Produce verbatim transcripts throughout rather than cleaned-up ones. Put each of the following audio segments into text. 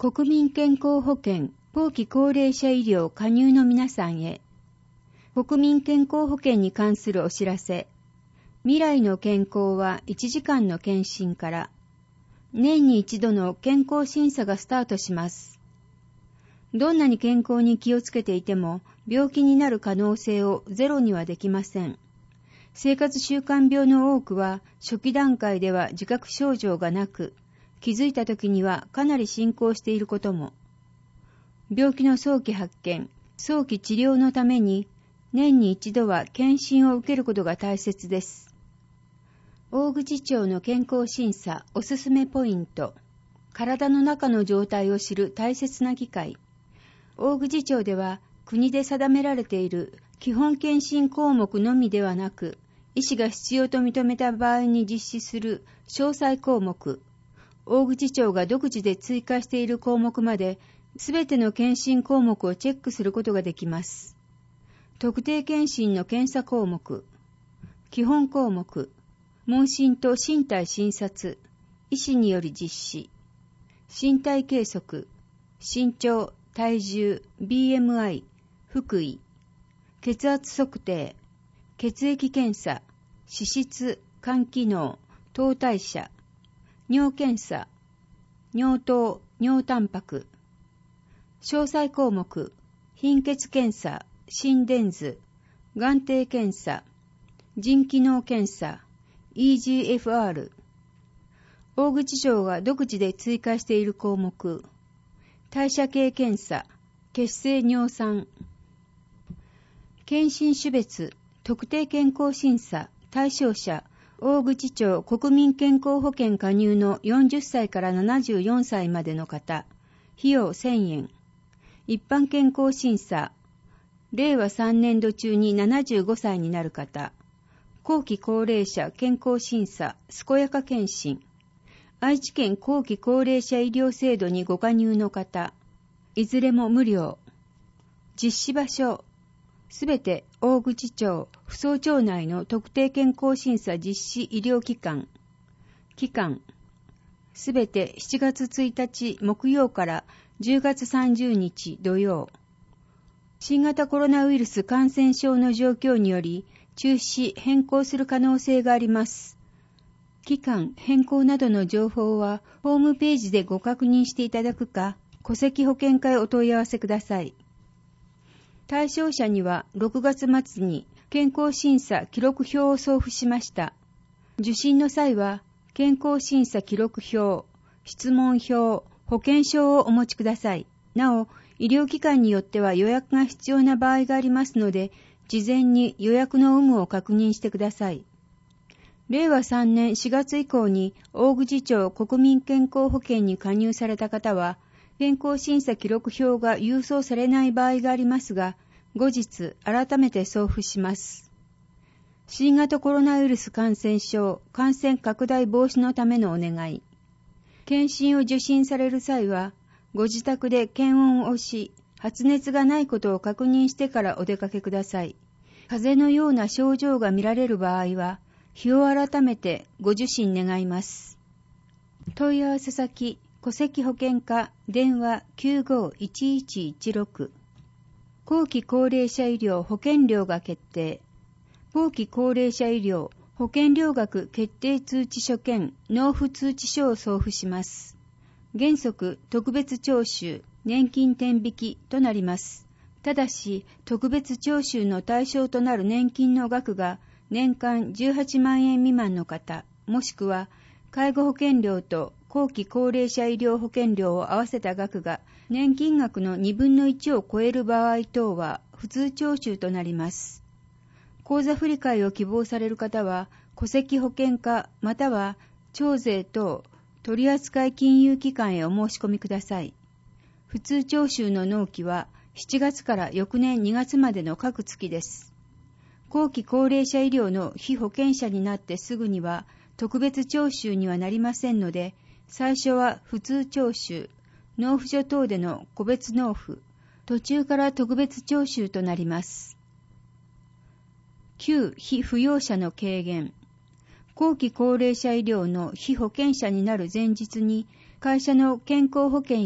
国民健康保険後期高齢者医療加入の皆さんへ、国民健康保険に関するお知らせ。未来の健康はいちじかんの検診から、年に一度の健康審査がスタートします。どんなに健康に気をつけていても、病気になる可能性をゼロにはできません。生活習慣病の多くは、初期段階では自覚症状がなく、気づいた時にはかなり進行していることも。病気の早期発見、早期治療のために、年に一度は検診を受けることが大切です。大口町の健康審査おすすめポイント。体の中の状態を知る大切な機会。大口町では国で定められている基本検診項目のみではなく、医師が必要と認めた場合に実施する詳細項目、大口町が独自で追加している項目まで、すべての検診項目をチェックすることができます。特定検診の検査項目、基本項目、問診と身体診察、医師により実施、身体計測、身長、体重、ビーエムアイ、腹囲、血圧測定、血液検査、脂質、肝機能、糖代謝、尿検査、尿糖、尿タンパク、詳細項目、貧血検査、心電図、眼底検査、腎機能検査、イージーエフアール、大口町が独自で追加している項目、代謝系検査、血清尿酸、検診種別、特定健康審査、対象者、大口町国民健康保険加入のよんじゅっさいからななじゅうよんさいまでの方、費用せんえん。一般健康審査、れいわさんねんど中にななじゅうごさいになる方、後期高齢者健康審査、健やか検診、愛知県後期高齢者医療制度にご加入の方、いずれも無料。実施場所、すべて大口町、扶桑町内の特定健康審査実施医療機関。期間、すべてしちがつついたち木曜からじゅうがつさんじゅうにち土曜。新型コロナウイルス感染症の状況により中止変更する可能性があります。期間変更などの情報はホームページでご確認していただくか、戸籍保険課へお問い合わせください。対象者にはろくがつまつに健康審査記録表を送付しました。受診の際は健康審査記録表、質問票、保険証をお持ちください。なお、医療機関によっては予約が必要な場合がありますので、事前に予約の有無を確認してください。れいわさんねんしがつ以降に大口町国民健康保険に加入された方は、健康審査記録表が郵送されない場合がありますが、後日改めて送付します。新型コロナウイルス感染症感染拡大防止のためのお願い。検診を受診される際は、ご自宅で検温をし、発熱がないことを確認してからお出かけください。風邪のような症状が見られる場合は、日を改めてご受診願います。問い合わせ先、戸籍保険課、電話 きゅうごいちいちいちろく。後期高齢者医療保険料が決定。後期高齢者医療保険料額決定通知書兼納付通知書を送付します。原則特別徴収、年金天引きとなります。ただし、特別徴収の対象となる年金の額が年間じゅうはちまんえん未満の方、もしくは介護保険料と後期高齢者医療保険料を合わせた額が年金額のにぶんのいちを超える場合等は普通徴収となります。口座振替を希望される方は、戸籍保険課または徴税等取扱金融機関へお申し込みください。普通徴収の納期はしちがつから翌年にがつまでの各月です。後期高齢者医療の被保険者になってすぐには特別徴収にはなりませんので、最初は普通徴収、納付書等での個別納付、途中から特別徴収となります。旧被扶養者の軽減。後期高齢者医療の被保険者になる前日に、会社の健康保険や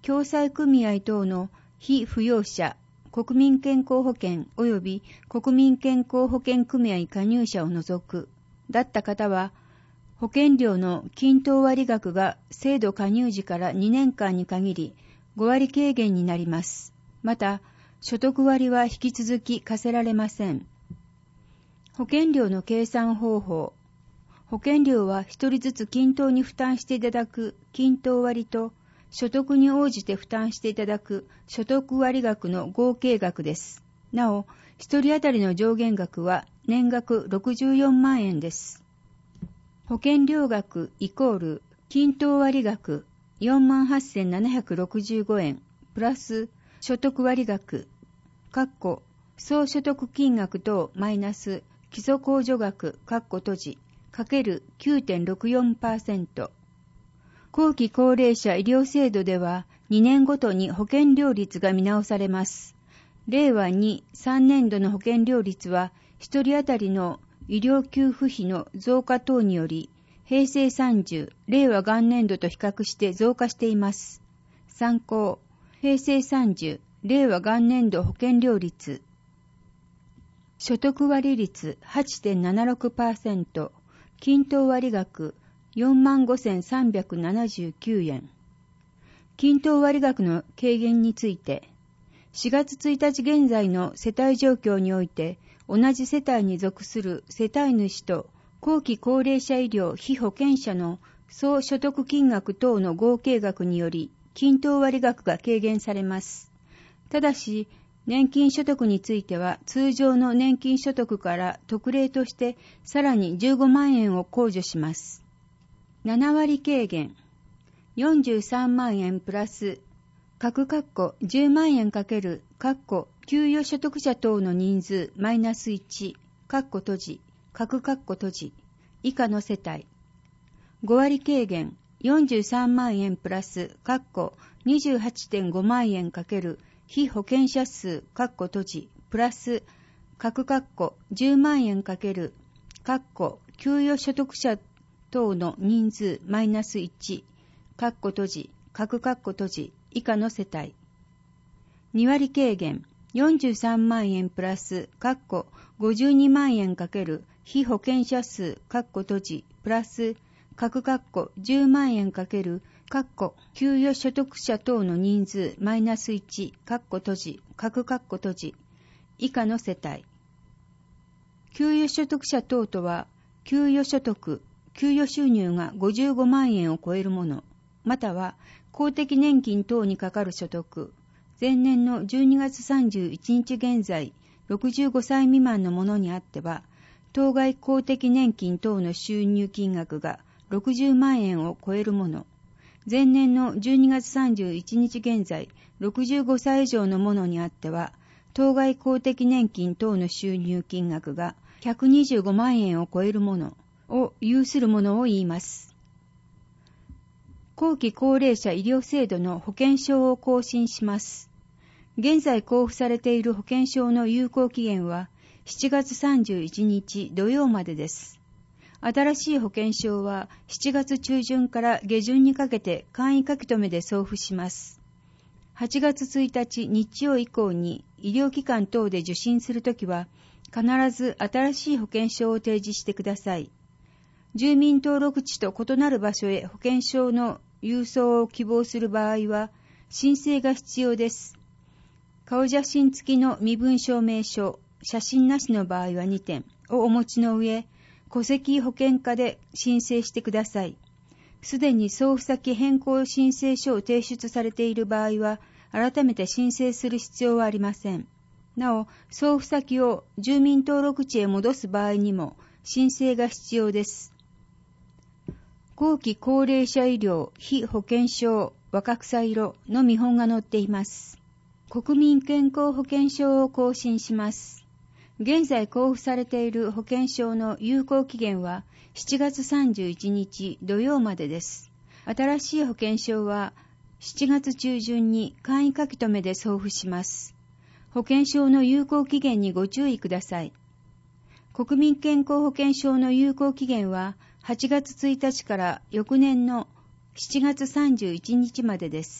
共済組合等の被扶養者、国民健康保険及び国民健康保険組合加入者を除く、だった方は、保険料の均等割額が制度加入時からにねんかんに限りごわり軽減になります。また、所得割は引き続き課せられません。保険料の計算方法。保険料は一人ずつ均等に負担していただく均等割と、所得に応じて負担していただく所得割額の合計額です。なお、一人当たりの上限額は年額ろくじゅうよんまんえんです。保険料額イコール均等割額 よんまんはっせんななひゃくろくじゅうごえんプラス所得割額（総所得金額等マイナス基礎控除額閉じかける きゅうてんろくよんパーセント）。後期高齢者医療制度ではにねんごとに保険料率が見直されます。れいわに、さんねんどの保険料率はひとり当たりの医療給付費の増加等により、へいせいさんじゅう、れいわ元年度と比較して増加しています。参考、へいせいさんじゅう、れいわ元年度保険料率。所得割率 はちてんななろくパーセント、均等割額よんまんごせんさんびゃくななじゅうきゅうえん。均等割額の軽減について、しがつついたち現在の世帯状況において、同じ世帯に属する世帯主と後期高齢者医療被保険者の総所得金額等の合計額により、均等割額が軽減されます。ただし、年金所得については、通常の年金所得から特例としてさらにじゅうごまんえんを控除します。ななわり軽減。よんじゅうさんまんえんプラス、各括弧じゅうまんえんかける、括弧給与所得者等の人数マイナスいち、括弧閉じ、各括弧閉じ、以下の世帯。ごわり軽減、よんじゅうさんまんえんプラス、括弧 にじゅうはちてんごまんえんかける、被保険者数、括弧閉じ、プラス、各括弧じゅうまんえんかける、括弧給与所得者等の人数マイナスいち、括弧閉じ、各括弧閉じ、以下の世帯。にわり軽減、よんじゅうさんまんえんプラス、括弧ごじゅうにまんえんかける、被保険者数、括弧閉じ、プラス、各括弧じゅうまんえんかける、括弧給与所得者等の人数マイナスいち、括弧閉じ、各括弧閉じ、以下の世帯。給与所得者等とは、給与所得、給与収入がごじゅうごまんえんを超えるもの、または公的年金等にかかる所得、前年のじゅうにがつさんじゅういちにち現在、ろくじゅうごさい未満のものにあっては、当該公的年金等の収入金額がろくじゅうまんえんを超えるもの、前年のじゅうにがつさんじゅういちにち現在、ろくじゅうごさい以上のものにあっては、当該公的年金等の収入金額がひゃくにじゅうごまんえんを超えるものを有するものを言います。後期高齢者医療制度の保険証を更新します。現在交付されている保険証の有効期限はしちがつさんじゅういちにち土曜までです。新しい保険証はしちがつちゅうじゅんから下旬にかけて簡易書き留めで送付します。はちがつついたち日曜以降に医療機関等で受診するときは必ず新しい保険証を提示してください。住民登録地と異なる場所へ保険証の郵送を希望する場合は申請が必要です。顔写真付きの身分証明書、写真なしの場合はにてんをお持ちの上、戸籍保険課で申請してください。すでに送付先変更申請書を提出されている場合は、改めて申請する必要はありません。なお、送付先を住民登録地へ戻す場合にも申請が必要です。後期高齢者医療被保険証若草色の見本が載っています。国民健康保険証を更新します。現在交付されている保険証の有効期限はしちがつさんじゅういちにち土曜までです。新しい保険証はしちがつちゅうじゅんに簡易書き留めで送付します。保険証の有効期限にご注意ください。国民健康保険証の有効期限ははちがつついたちから翌年のしちがつさんじゅういちにちまでです。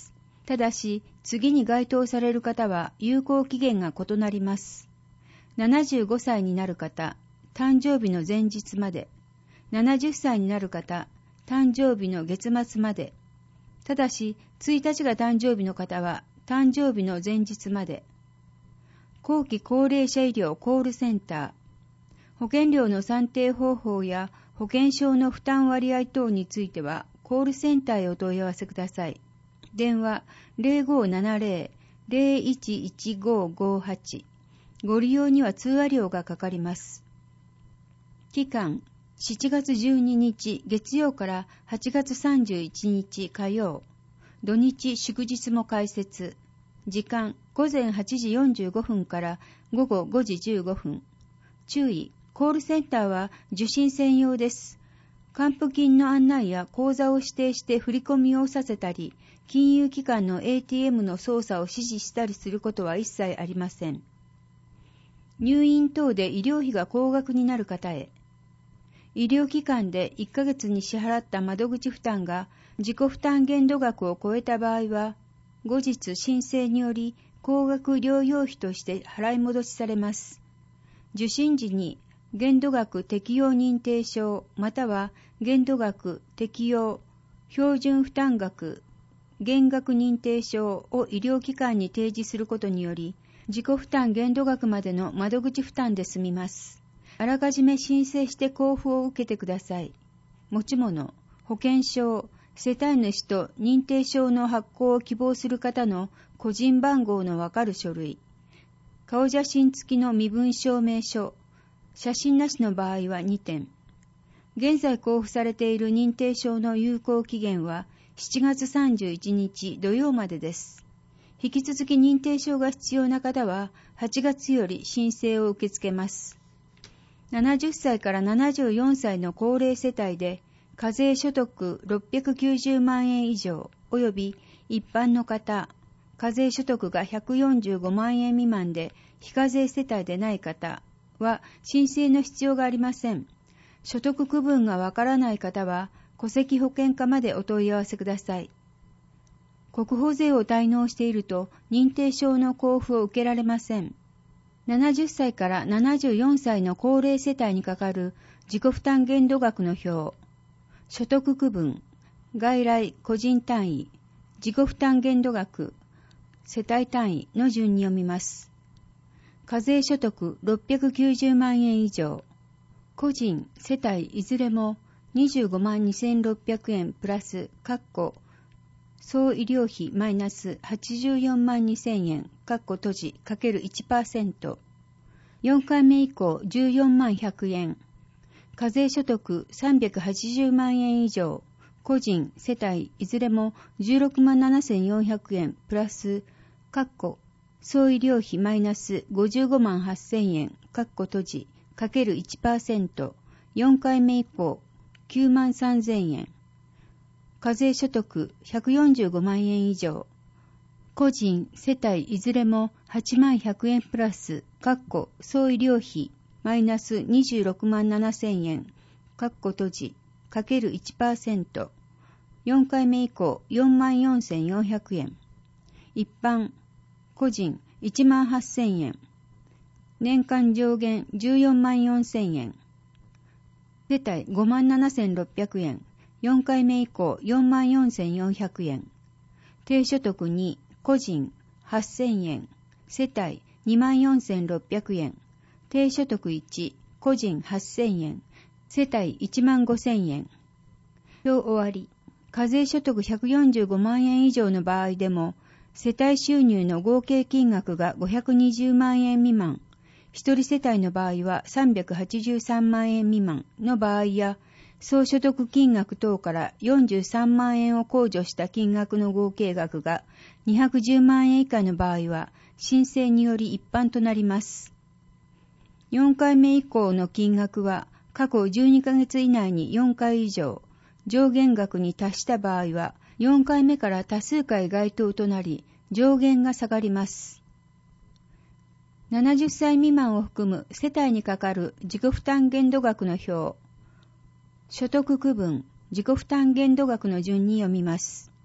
ただし、次に該当される方は有効期限が異なります。ななじゅうごさいになる方、誕生日の前日まで。ななじゅっさいになる方、誕生日の月末まで。ただし、ついたちが誕生日の方は、誕生日の前日まで。後期高齢者医療コールセンター。保険料の算定方法や保険証の負担割合等については、コールセンターへお問い合わせください。電話 ゼロごーななゼロ ゼロいちいちごーごーはち。ご利用には通話料がかかります。期間しちがつじゅうににち月曜からはちがつさんじゅういちにち火曜。土日祝日も開設。時間ごぜんはちじよんじゅうごふんからごごごじじゅうごふん。注意、コールセンターは受診専用です。還付金の案内や口座を指定して振り込みをさせたり、金融機関の エーティーエム の操作を指示したりすることは一切ありません。入院等で医療費が高額になる方へ。医療機関でいっかげつに支払った窓口負担が自己負担限度額を超えた場合は、後日申請により高額療養費として払い戻しされます。受診時に限度額適用認定証または限度額適用標準負担額減額認定証を医療機関に提示することにより、自己負担限度額までの窓口負担で済みます。あらかじめ申請して交付を受けてください。持ち物、保険証、世帯主と認定証の発行を希望する方の個人番号のわかる書類、顔写真付きの身分証明書、写真なしの場合はにてん。現在交付されている認定証の有効期限はしちがつさんじゅういちにち土曜までです。引き続き認定証が必要な方ははちがつより申請を受け付けます。ななじゅっさいからななじゅうよんさいの高齢世帯で課税所得ろっぴゃくきゅうじゅうまんえん以上及び一般の方、課税所得がひゃくよんじゅうごまんえん未満で非課税世帯でない方は申請の必要がありません。所得区分がわからない方は戸籍保険課までお問い合わせください。国保税を滞納していると認定証の交付を受けられません。ななじゅっさいからななじゅうよんさいの高齢世帯にかかる自己負担限度額の表、所得区分、外来個人単位、自己負担限度額、世帯単位の順に読みます。課税所得ろっぴゃくきゅうじゅうまんえん以上、個人、世帯いずれもにじゅうごまんにせんろっぴゃくえんプラス、括弧総医療費マイナスはちじゅうよんまんにせんえん、括弧閉じ、かける いちパーセント。よんかいめ以降じゅうよんまんひゃくえん。課税所得さんびゃくはちじゅうまんえん以上。個人、世帯いずれもじゅうろくまんななせんよんひゃくえん、プラス、括弧総医療費マイナスごじゅうごまんはっせんえん、括弧閉じ、かける いちパーセント。よんかいめ以降きゅうまんさんぜんえん。課税所得ひゃくよんじゅうごまんえん以上。個人、世帯いずれもはちまんひゃくえんプラス、括弧総医療費マイナスにじゅうろくまんななせんえん、括弧閉じ、かける いちパーセント。よんかいめ以降よんまんよんせんよんひゃくえん。一般、個人いちまんはっせんえん。年間上限じゅうよんまんよんせんえん。世帯ごまんななせんろっぴゃくえん。よんかいめ以降よんまんよんせんよんひゃくえん。低所得に個人はっせんえん。世帯にまんよんせんろっぴゃくえん。低所得いち、個人はっせんえん。世帯いちまんごせんえん。表終わり。課税所得ひゃくよんじゅうごまんえん以上の場合でも、世帯収入の合計金額がごひゃくにじゅうまんえん未満、一人世帯の場合はさんびゃくはちじゅうさんまんえん未満の場合や、総所得金額等からよんじゅうさんまんえんを控除した金額の合計額がにひゃくじゅうまんえん以下の場合は、申請により一般となります。よんかいめ以降の金額は、過去じゅうにかげつ以内によんかい以上、上限額に達した場合は、よんかいめから多数回該当となり、上限が下がります。ななじゅっさい未満を含む世帯にかかる自己負担限度額の表、所得区分、自己負担限度額の順に読みます。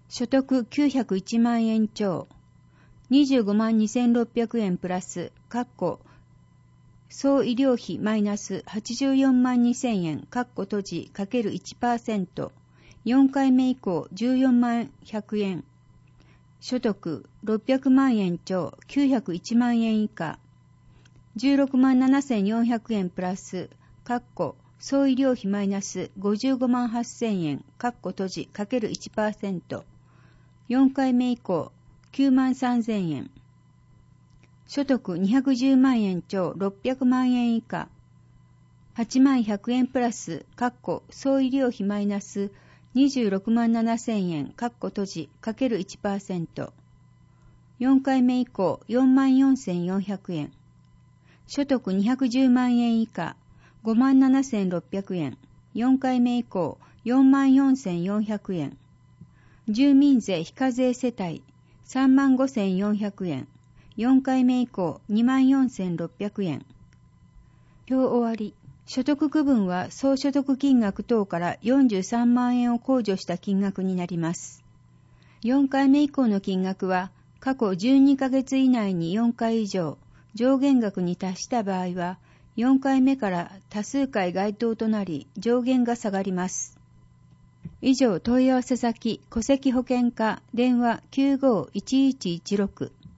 所得きゅうひゃくいちまんえん超、にじゅうごまんにせんろっぴゃくえんプラス、かっこ総医療費マイナスはちじゅうよんまんにせんえん、かっこ閉じ、かける いちパーセント、よんかいめ以降じゅうよんまんひゃくえん、所得ろっぴゃくまんえん超、きゅうひゃくいちまんえん以下、じゅうろくまんななせんよんひゃくえんプラス、かっこ総医療費マイナスごじゅうごまんはっせんえん、かっこ閉じ、かける いちパーセント、よんかいめ以降きゅうまんさんぜんえん、所得にひゃくじゅうまんえん超ろっぴゃくまんえん以下、はちまんひゃくえんプラス、かっこ総医療費マイナスにじゅうろくまんななせんえん、かっこ閉じ、かける いちパーセント、よんかいめ以降よんまんよんせんよんひゃくえん、所得にひゃくじゅうまんえん以下ごまんななせんろっぴゃくえん、よんかいめ以降よんまんよんせんよんひゃくえん、住民税非課税世帯さんまんごせんよんひゃくえん、よんかいめ以降にまんよんせんろっぴゃくえん。表終わり。所得区分は総所得金額等からよんじゅうさんまんえんを控除した金額になります。よんかいめ以降の金額は過去じゅうにかげつ以内によんかい以上上限額に達した場合はよんかいめから多数回該当となり上限が下がります。以上、問い合わせ先戸籍保険課電話 きゅうごいちいちいちろく